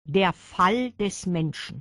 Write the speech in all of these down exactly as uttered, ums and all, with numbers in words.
Der Fall des Menschen.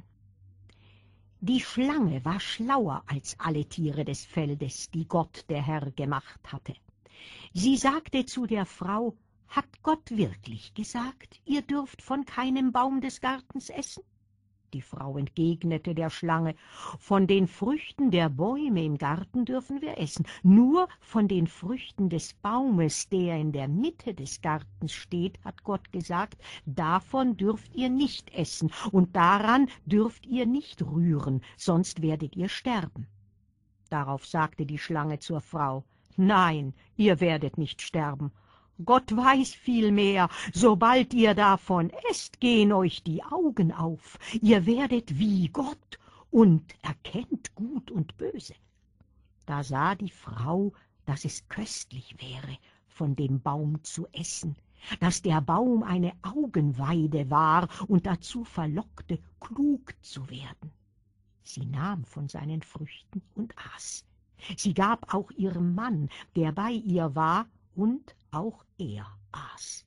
Die Schlange war schlauer als alle Tiere des Feldes, die Gott der Herr gemacht hatte. Sie sagte zu der Frau: Hat Gott wirklich gesagt, ihr dürft von keinem Baum des Gartens essen? Die Frau entgegnete der Schlange: Von den Früchten der Bäume im Garten dürfen wir essen, nur von den Früchten des Baumes, der in der Mitte des Gartens steht, hat Gott gesagt, davon dürft ihr nicht essen, und daran dürft ihr nicht rühren, sonst werdet ihr sterben. Darauf sagte die Schlange zur Frau: Nein, ihr werdet nicht sterben. Gott weiß vielmehr, sobald ihr davon esst, gehen euch die Augen auf. Ihr werdet wie Gott und erkennt Gut und Böse. Da sah die Frau, dass es köstlich wäre, von dem Baum zu essen, dass der Baum eine Augenweide war und dazu verlockte, klug zu werden. Sie nahm von seinen Früchten und aß. Sie gab auch ihrem Mann, der bei ihr war, und auch er aß.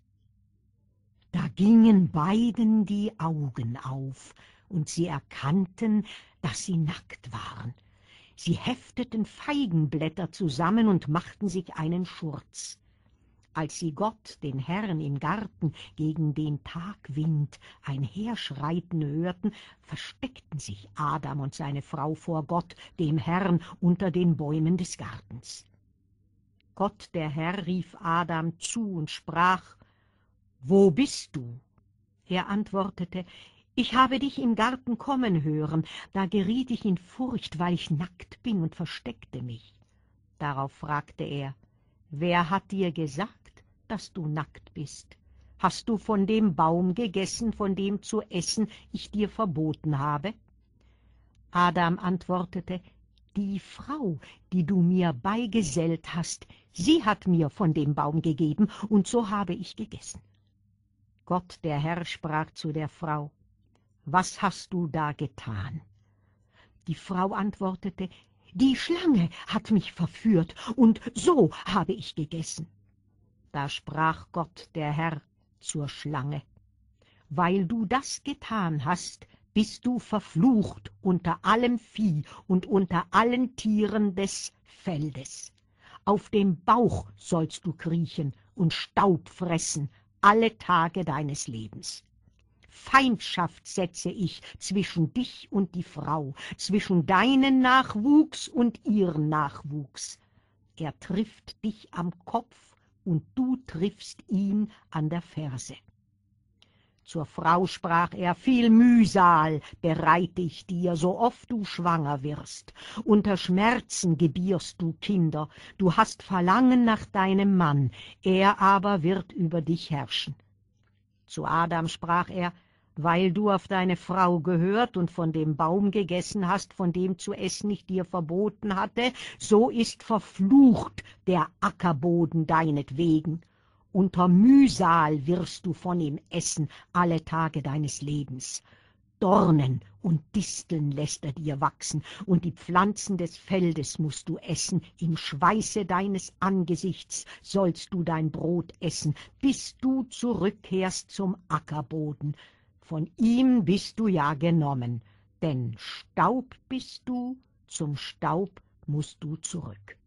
Da gingen beiden die Augen auf, und sie erkannten, dass sie nackt waren. Sie hefteten Feigenblätter zusammen und machten sich einen Schurz. Als sie Gott, den Herrn im Garten, gegen den Tagwind einherschreiten hörten, versteckten sich Adam und seine Frau vor Gott, dem Herrn, unter den Bäumen des Gartens. Gott, der Herr, rief Adam zu und sprach: »Wo bist du?« Er antwortete: »Ich habe dich im Garten kommen hören, da geriet ich in Furcht, weil ich nackt bin, und versteckte mich.« Darauf fragte er: »Wer hat dir gesagt, dass du nackt bist? Hast du von dem Baum gegessen, von dem zu essen ich dir verboten habe?« Adam antwortete: »Die Frau, die du mir beigesellt hast, sie hat mir von dem Baum gegeben, und so habe ich gegessen.« Gott, der Herr, sprach zu der Frau: »Was hast du da getan?« Die Frau antwortete: »Die Schlange hat mich verführt, und so habe ich gegessen.« Da sprach Gott, der Herr, zur Schlange: »Weil du das getan hast, bist du verflucht unter allem Vieh und unter allen Tieren des Feldes. Auf dem Bauch sollst du kriechen und Staub fressen alle Tage deines Lebens. Feindschaft setze ich zwischen dich und die Frau, zwischen deinen Nachwuchs und ihren Nachwuchs. Er trifft dich am Kopf, und du triffst ihn an der Ferse.« Zur Frau sprach er: »Viel Mühsal bereite ich dir, so oft du schwanger wirst. Unter Schmerzen gebierst du Kinder. Du hast Verlangen nach deinem Mann, er aber wird über dich herrschen.« Zu Adam sprach er: »Weil du auf deine Frau gehört und von dem Baum gegessen hast, von dem zu essen ich dir verboten hatte, so ist verflucht der Ackerboden deinetwegen. Unter Mühsal wirst du von ihm essen alle Tage deines Lebens. Dornen und Disteln lässt er dir wachsen, und die Pflanzen des Feldes musst du essen. Im Schweiße deines Angesichts sollst du dein Brot essen, bis du zurückkehrst zum Ackerboden. Von ihm bist du ja genommen, denn Staub bist du, zum Staub musst du zurück.«